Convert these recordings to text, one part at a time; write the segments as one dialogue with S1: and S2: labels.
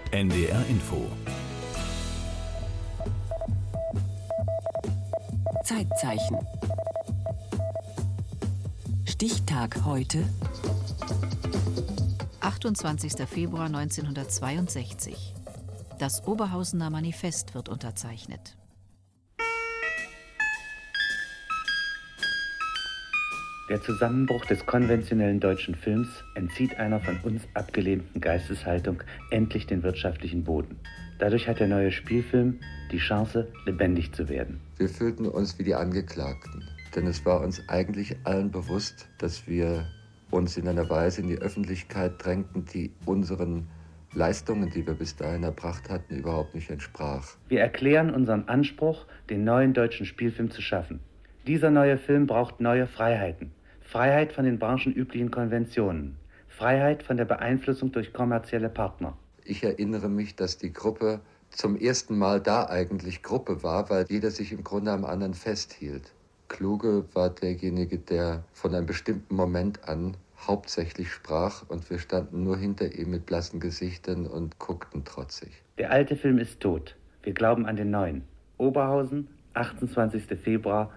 S1: NDR Info.
S2: Zeitzeichen. Stichtag heute.
S3: 28. Februar 1962. Das Oberhausener Manifest wird unterzeichnet.
S4: Der Zusammenbruch des konventionellen deutschen Films entzieht einer von uns abgelehnten Geisteshaltung endlich den wirtschaftlichen Boden. Dadurch hat der neue Spielfilm die Chance, lebendig zu werden.
S5: Wir fühlten uns wie die Angeklagten, denn es war uns eigentlich allen bewusst, dass wir uns in einer Weise in die Öffentlichkeit drängten, die unseren Leistungen, die wir bis dahin erbracht hatten, überhaupt nicht entsprach.
S4: Wir erklären unseren Anspruch, den neuen deutschen Spielfilm zu schaffen. Dieser neue Film braucht neue Freiheiten. Freiheit von den branchenüblichen Konventionen. Freiheit von der Beeinflussung durch kommerzielle Partner.
S5: Ich erinnere mich, dass die Gruppe zum ersten Mal da eigentlich Gruppe war, weil jeder sich im Grunde am anderen festhielt. Kluge war derjenige, der von einem bestimmten Moment an hauptsächlich sprach und wir standen nur hinter ihm mit blassen Gesichtern und guckten trotzig.
S4: Der alte Film ist tot. Wir glauben an den neuen. Oberhausen, 28. Februar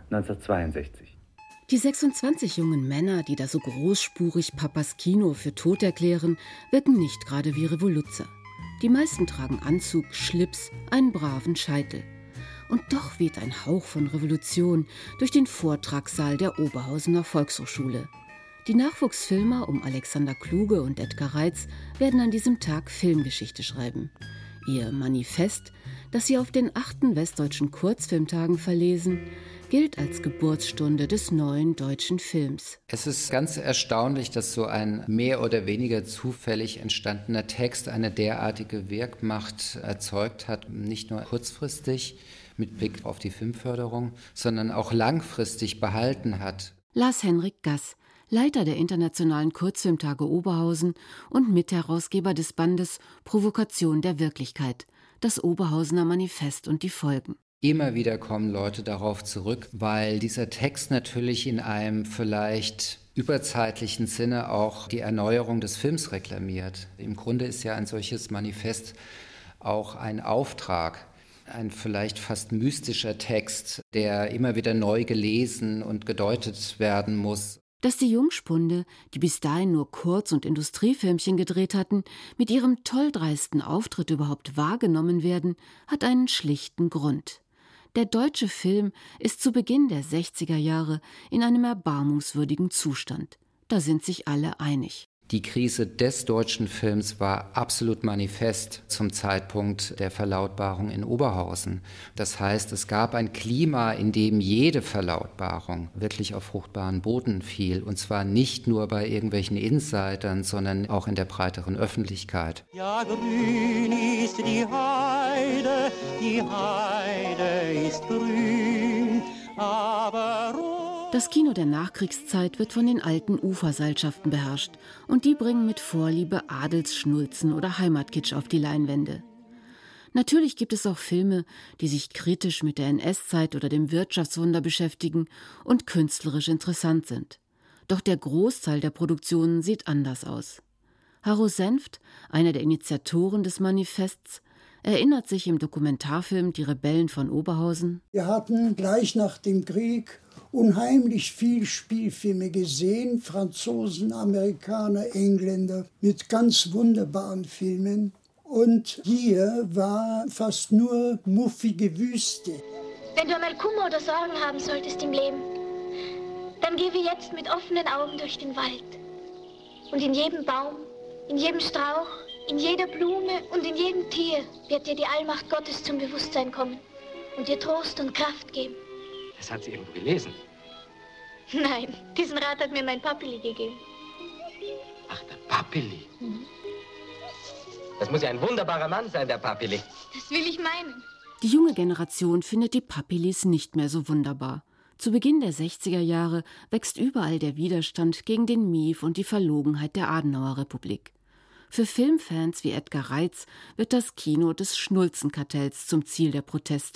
S4: 1962.
S6: Die 26 jungen Männer, die da so großspurig Papas Kino für tot erklären, wirken nicht gerade wie Revoluzer. Die meisten tragen Anzug, Schlips, einen braven Scheitel. Und doch weht ein Hauch von Revolution durch den Vortragssaal der Oberhausener Volkshochschule. Die Nachwuchsfilmer um Alexander Kluge und Edgar Reitz werden an diesem Tag Filmgeschichte schreiben. Ihr Manifest, das sie auf den 8. Westdeutschen Kurzfilmtagen verlesen, gilt als Geburtsstunde des neuen deutschen Films.
S7: Es ist ganz erstaunlich, dass so ein mehr oder weniger zufällig entstandener Text eine derartige Wirkmacht erzeugt hat, nicht nur kurzfristig mit Blick auf die Filmförderung, sondern auch langfristig behalten hat.
S6: Lars-Henrik Gass, Leiter der Internationalen Kurzfilmtage Oberhausen und Mitherausgeber des Bandes Provokation der Wirklichkeit, das Oberhausener Manifest und die Folgen.
S7: Immer wieder kommen Leute darauf zurück, weil dieser Text natürlich in einem vielleicht überzeitlichen Sinne auch die Erneuerung des Films reklamiert. Im Grunde ist ja ein solches Manifest auch ein Auftrag, ein vielleicht fast mystischer Text, der immer wieder neu gelesen und gedeutet werden muss.
S6: Dass die Jungspunde, die bis dahin nur Kurz- und Industriefilmchen gedreht hatten, mit ihrem tolldreisten Auftritt überhaupt wahrgenommen werden, hat einen schlichten Grund. Der deutsche Film ist zu Beginn der 60er Jahre in einem erbarmungswürdigen Zustand. Da sind sich alle einig.
S7: Die Krise des deutschen Films war absolut manifest zum Zeitpunkt der Verlautbarung in Oberhausen. Das heißt, es gab ein Klima, in dem jede Verlautbarung wirklich auf fruchtbaren Boden fiel. Und zwar nicht nur bei irgendwelchen Insidern, sondern auch in der breiteren Öffentlichkeit.
S8: Ja, grün ist die Heide ist grün, aber rot.
S6: Das Kino der Nachkriegszeit wird von den alten Uferseilschaften beherrscht und die bringen mit Vorliebe Adelsschnulzen oder Heimatkitsch auf die Leinwände. Natürlich gibt es auch Filme, die sich kritisch mit der NS-Zeit oder dem Wirtschaftswunder beschäftigen und künstlerisch interessant sind. Doch der Großteil der Produktionen sieht anders aus. Harro Senft, einer der Initiatoren des Manifests, erinnert sich im Dokumentarfilm Die Rebellen von Oberhausen:
S9: Wir hatten gleich nach dem Krieg unheimlich viel Spielfilme gesehen, Franzosen, Amerikaner, Engländer, mit ganz wunderbaren Filmen. Und hier war fast nur muffige Wüste.
S10: Wenn du einmal Kummer oder Sorgen haben solltest im Leben, dann geh wie jetzt mit offenen Augen durch den Wald. Und in jedem Baum, in jedem Strauch, in jeder Blume und in jedem Tier wird dir die Allmacht Gottes zum Bewusstsein kommen und dir Trost und Kraft geben.
S11: Das hat sie irgendwo gelesen.
S10: Nein, diesen Rat hat mir mein Papili gegeben.
S11: Ach, der Papili. Das muss ja ein wunderbarer Mann sein, der Papili.
S10: Das will ich meinen.
S6: Die junge Generation findet die Papilis nicht mehr so wunderbar. Zu Beginn der 60er Jahre wächst überall der Widerstand gegen den Mief und die Verlogenheit der Adenauer-Republik. Für Filmfans wie Edgar Reitz wird das Kino des Schnulzenkartells zum Ziel der Proteste.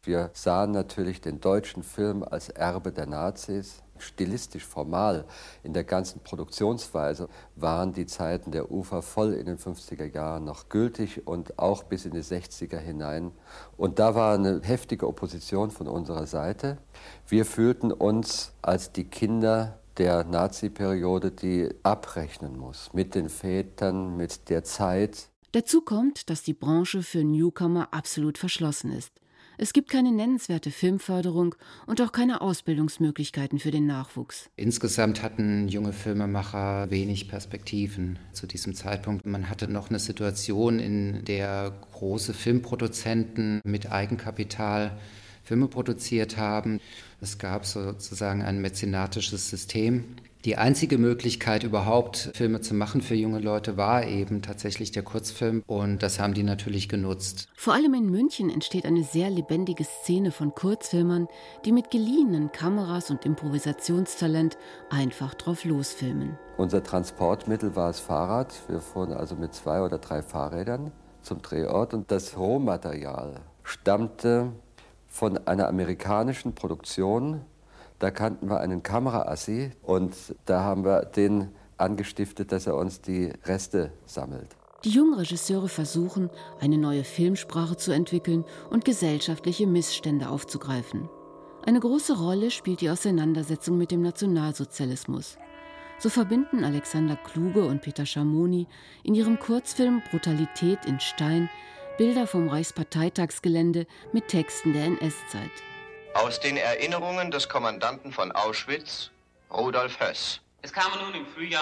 S5: Wir sahen natürlich den deutschen Film als Erbe der Nazis. Stilistisch, formal, in der ganzen Produktionsweise waren die Zeiten der Ufer voll in den 50er Jahren noch gültig und auch bis in die 60er hinein. Und da war eine heftige Opposition von unserer Seite. Wir fühlten uns als die Kinder der Nazi-Periode, die abrechnen muss mit den Vätern, mit der Zeit.
S6: Dazu kommt, dass die Branche für Newcomer absolut verschlossen ist. Es gibt keine nennenswerte Filmförderung und auch keine Ausbildungsmöglichkeiten für den Nachwuchs.
S7: Insgesamt hatten junge Filmemacher wenig Perspektiven zu diesem Zeitpunkt. Man hatte noch eine Situation, in der große Filmproduzenten mit Eigenkapital Filme produziert haben. Es gab sozusagen ein mäzenatisches System. Die einzige Möglichkeit, überhaupt Filme zu machen für junge Leute, war eben tatsächlich der Kurzfilm. Und das haben die natürlich genutzt.
S6: Vor allem in München entsteht eine sehr lebendige Szene von Kurzfilmern, die mit geliehenen Kameras und Improvisationstalent einfach drauf losfilmen.
S5: Unser Transportmittel war das Fahrrad. Wir fuhren also mit 2 oder 3 Fahrrädern zum Drehort. Und das Rohmaterial stammte von einer amerikanischen Produktion. Da kannten wir einen Kameraassi und da haben wir den angestiftet, dass er uns die Reste sammelt.
S6: Die jungen Regisseure versuchen, eine neue Filmsprache zu entwickeln und gesellschaftliche Missstände aufzugreifen. Eine große Rolle spielt die Auseinandersetzung mit dem Nationalsozialismus. So verbinden Alexander Kluge und Peter Schamoni in ihrem Kurzfilm Brutalität in Stein Bilder vom Reichsparteitagsgelände mit Texten der NS-Zeit.
S1: Aus den Erinnerungen des Kommandanten von Auschwitz, Rudolf Höss.
S12: Es kamen nun im Frühjahr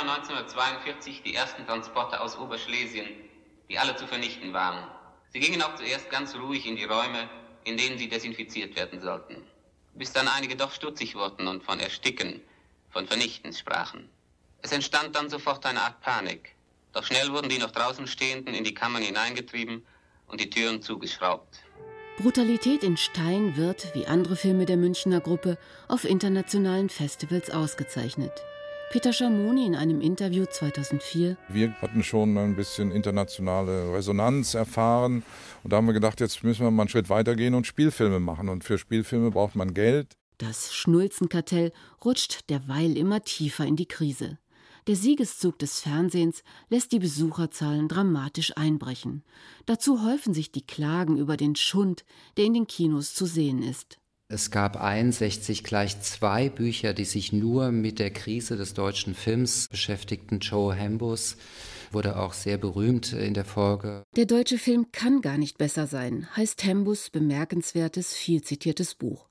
S12: 1942 die ersten Transporte aus Oberschlesien, die alle zu vernichten waren. Sie gingen auch zuerst ganz ruhig in die Räume, in denen sie desinfiziert werden sollten. Bis dann einige doch stutzig wurden und von Ersticken, von Vernichten sprachen. Es entstand dann sofort eine Art Panik. Doch schnell wurden die noch draußen Stehenden in die Kammern hineingetrieben und die Türen zugeschraubt.
S6: Brutalität in Stein wird, wie andere Filme der Münchner Gruppe, auf internationalen Festivals ausgezeichnet. Peter Schamoni in einem Interview 2004:
S13: Wir hatten schon ein bisschen internationale Resonanz erfahren und da haben wir gedacht, jetzt müssen wir mal einen Schritt weitergehen und Spielfilme machen. Und für Spielfilme braucht man Geld.
S6: Das Schnulzenkartell rutscht derweil immer tiefer in die Krise. Der Siegeszug des Fernsehens lässt die Besucherzahlen dramatisch einbrechen. Dazu häufen sich die Klagen über den Schund, der in den Kinos zu sehen ist.
S7: Es gab 61 gleich 2 Bücher, die sich nur mit der Krise des deutschen Films beschäftigten. Joe Hambus wurde auch sehr berühmt in der Folge.
S6: Der deutsche Film kann gar nicht besser sein, heißt Hambus' bemerkenswertes, viel zitiertes Buch.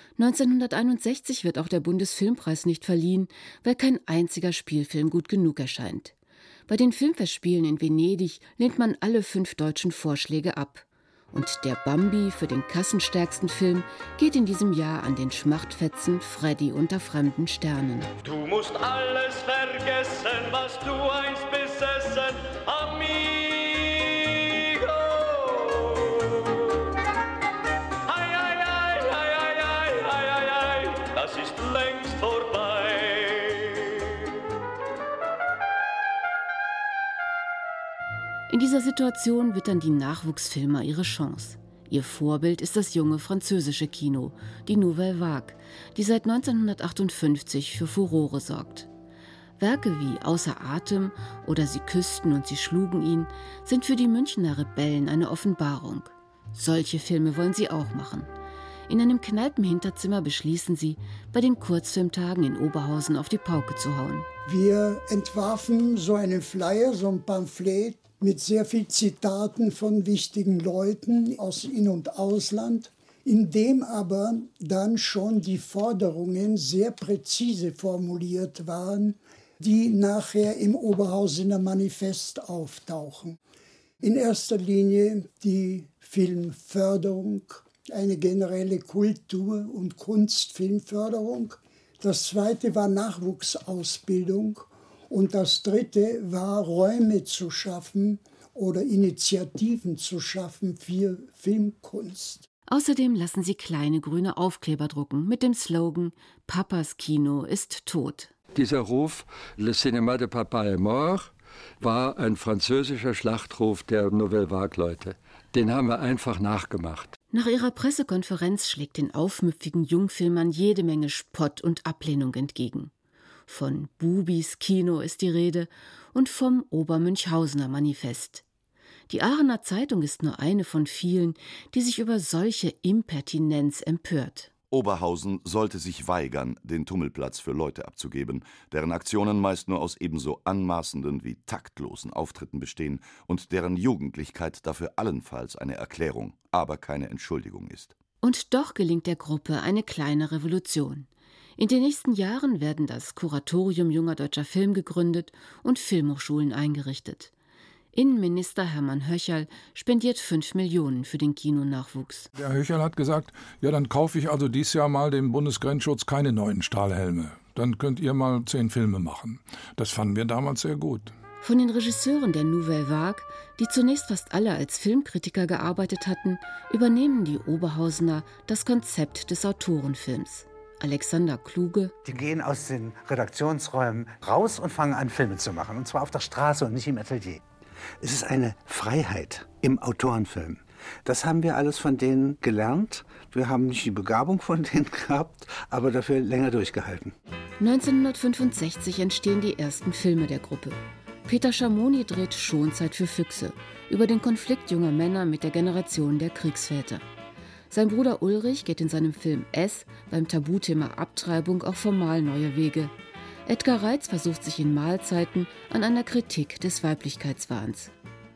S6: 1961 wird auch der Bundesfilmpreis nicht verliehen, weil kein einziger Spielfilm gut genug erscheint. Bei den Filmfestspielen in Venedig lehnt man alle 5 deutschen Vorschläge ab. Und der Bambi für den kassenstärksten Film geht in diesem Jahr an den Schmachtfetzen Freddy unter fremden Sternen.
S8: Du musst alles vergessen, was du einst besessen, amigo. Ei, ei, ei, ei, ei, ei, ei, ei, das ist längst vorbei.
S6: In dieser Situation wittern die Nachwuchsfilmer ihre Chance. Ihr Vorbild ist das junge französische Kino, die Nouvelle Vague, die seit 1958 für Furore sorgt. Werke wie Außer Atem oder Sie küssten und sie schlugen ihn sind für die Münchner Rebellen eine Offenbarung. Solche Filme wollen sie auch machen. In einem Kneipenhinterzimmer beschließen sie, bei den Kurzfilmtagen in Oberhausen auf die Pauke zu hauen.
S9: Wir entwarfen so einen Flyer, so ein Pamphlet mit sehr vielen Zitaten von wichtigen Leuten aus In- und Ausland, in dem aber dann schon die Forderungen sehr präzise formuliert waren, die nachher im Oberhausener Manifest auftauchen. In erster Linie die Filmförderung, eine generelle Kultur- und Kunstfilmförderung. Das zweite war Nachwuchsausbildung. Und das dritte war, Räume zu schaffen oder Initiativen zu schaffen für Filmkunst.
S6: Außerdem lassen sie kleine grüne Aufkleber drucken mit dem Slogan »Papas Kino ist tot«.
S5: Dieser Ruf, Le Cinéma de Papa est mort, war ein französischer Schlachtruf der Nouvelle Vague-Leute. Den haben wir einfach nachgemacht.
S6: Nach ihrer Pressekonferenz schlägt den aufmüpfigen Jungfilmern jede Menge Spott und Ablehnung entgegen. Von Bubis Kino ist die Rede und vom Obermünchhausener Manifest. Die Aachener Zeitung ist nur eine von vielen, die sich über solche Impertinenz empört.
S14: Oberhausen sollte sich weigern, den Tummelplatz für Leute abzugeben, deren Aktionen meist nur aus ebenso anmaßenden wie taktlosen Auftritten bestehen und deren Jugendlichkeit dafür allenfalls eine Erklärung, aber keine Entschuldigung ist.
S6: Und doch gelingt der Gruppe eine kleine Revolution. In den nächsten Jahren werden das Kuratorium Junger Deutscher Film gegründet und Filmhochschulen eingerichtet. Innenminister Hermann Höcherl spendiert 5 Millionen für den Kinonachwuchs.
S15: Der Höcherl hat gesagt, ja, dann kaufe ich also dieses Jahr mal dem Bundesgrenzschutz keine neuen Stahlhelme. Dann könnt ihr mal 10 Filme machen. Das fanden wir damals sehr gut.
S6: Von den Regisseuren der Nouvelle Vague, die zunächst fast alle als Filmkritiker gearbeitet hatten, übernehmen die Oberhausener das Konzept des Autorenfilms. Alexander Kluge.
S16: Die gehen aus den Redaktionsräumen raus und fangen an, Filme zu machen. Und zwar auf der Straße und nicht im Atelier. Es ist eine Freiheit im Autorenfilm. Das haben wir alles von denen gelernt. Wir haben nicht die Begabung von denen gehabt, aber dafür länger durchgehalten.
S6: 1965 entstehen die ersten Filme der Gruppe. Peter Schamoni dreht Schonzeit für Füchse über den Konflikt junger Männer mit der Generation der Kriegsväter. Sein Bruder Ulrich geht in seinem Film S beim Tabuthema Abtreibung auch formal neue Wege. Edgar Reitz versucht sich in Mahlzeiten an einer Kritik des Weiblichkeitswahns.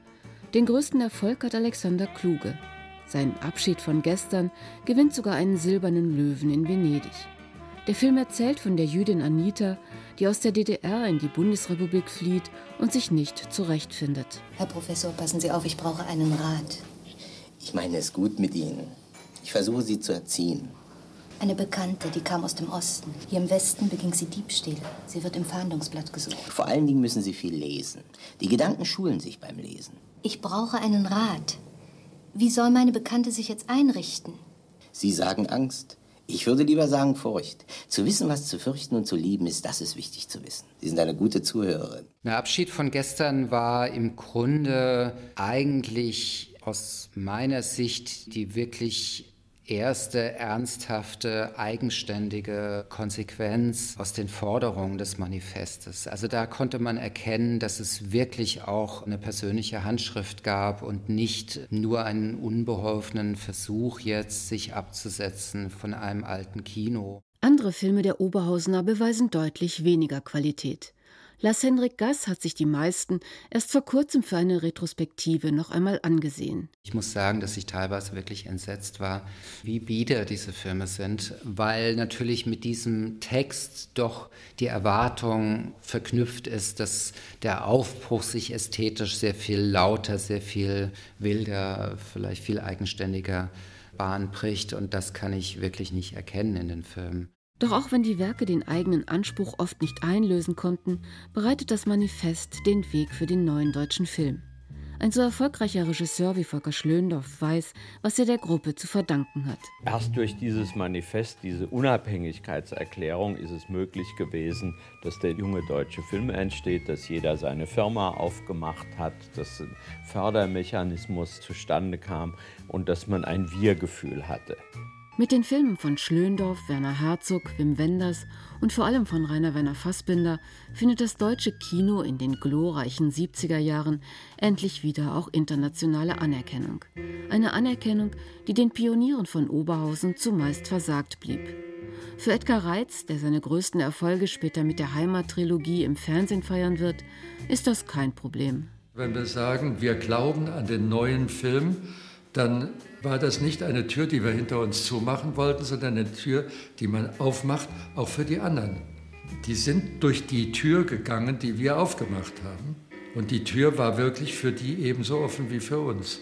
S6: Den größten Erfolg hat Alexander Kluge. Sein Abschied von gestern gewinnt sogar einen silbernen Löwen in Venedig. Der Film erzählt von der Jüdin Anita, die aus der DDR in die Bundesrepublik flieht und sich nicht zurechtfindet.
S17: Herr Professor, passen Sie auf, ich brauche einen Rat.
S18: Ich meine es gut mit Ihnen. Ich versuche, Sie zu erziehen.
S17: Eine Bekannte, die kam aus dem Osten. Hier im Westen beging sie Diebstähle. Sie wird im Fahndungsblatt gesucht.
S18: Vor allen Dingen müssen Sie viel lesen. Die Gedanken schulen sich beim Lesen.
S17: Ich brauche einen Rat. Wie soll meine Bekannte sich jetzt einrichten?
S18: Sie sagen Angst. Ich würde lieber sagen Furcht. Zu wissen, was zu fürchten und zu lieben ist, das ist wichtig zu wissen. Sie sind eine gute Zuhörerin.
S7: Der Abschied von gestern war im Grunde eigentlich aus meiner Sicht die wirklich erste ernsthafte, eigenständige Konsequenz aus den Forderungen des Manifestes. Also da konnte man erkennen, dass es wirklich auch eine persönliche Handschrift gab und nicht nur einen unbeholfenen Versuch, jetzt sich abzusetzen von einem alten Kino.
S6: Andere Filme der Oberhausener beweisen deutlich weniger Qualität. Lars Henrik Gass hat sich die meisten erst vor kurzem für eine Retrospektive noch einmal angesehen.
S7: Ich muss sagen, dass ich teilweise wirklich entsetzt war, wie bieder diese Filme sind, weil natürlich mit diesem Text doch die Erwartung verknüpft ist, dass der Aufbruch sich ästhetisch sehr viel lauter, sehr viel wilder, vielleicht viel eigenständiger Bahn bricht, und das kann ich wirklich nicht erkennen in den Filmen.
S6: Doch auch wenn die Werke den eigenen Anspruch oft nicht einlösen konnten, bereitet das Manifest den Weg für den neuen deutschen Film. Ein so erfolgreicher Regisseur wie Volker Schlöndorff weiß, was er der Gruppe zu verdanken hat.
S19: Erst durch dieses Manifest, diese Unabhängigkeitserklärung, ist es möglich gewesen, dass der junge deutsche Film entsteht, dass jeder seine Firma aufgemacht hat, dass ein Fördermechanismus zustande kam und dass man ein Wir-Gefühl hatte.
S6: Mit den Filmen von Schlöndorff, Werner Herzog, Wim Wenders und vor allem von Rainer Werner Fassbinder findet das deutsche Kino in den glorreichen 70er Jahren endlich wieder auch internationale Anerkennung. Eine Anerkennung, die den Pionieren von Oberhausen zumeist versagt blieb. Für Edgar Reitz, der seine größten Erfolge später mit der Heimat-Trilogie im Fernsehen feiern wird, ist das kein Problem.
S20: Wenn wir sagen, wir glauben an den neuen Film, dann war das nicht eine Tür, die wir hinter uns zumachen wollten, sondern eine Tür, die man aufmacht, auch für die anderen. Die sind durch die Tür gegangen, die wir aufgemacht haben. Und die Tür war wirklich für die ebenso offen wie für uns.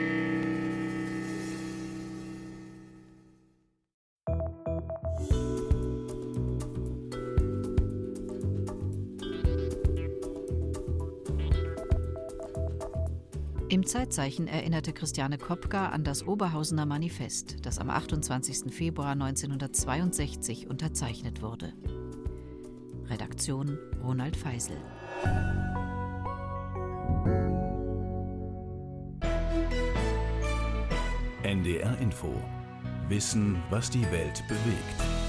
S3: Im Zeitzeichen erinnerte Christiane Kopka an das Oberhausener Manifest, das am 28. Februar 1962 unterzeichnet wurde. Redaktion Ronald Feisel.
S21: NDR Info. Wissen, was die Welt bewegt.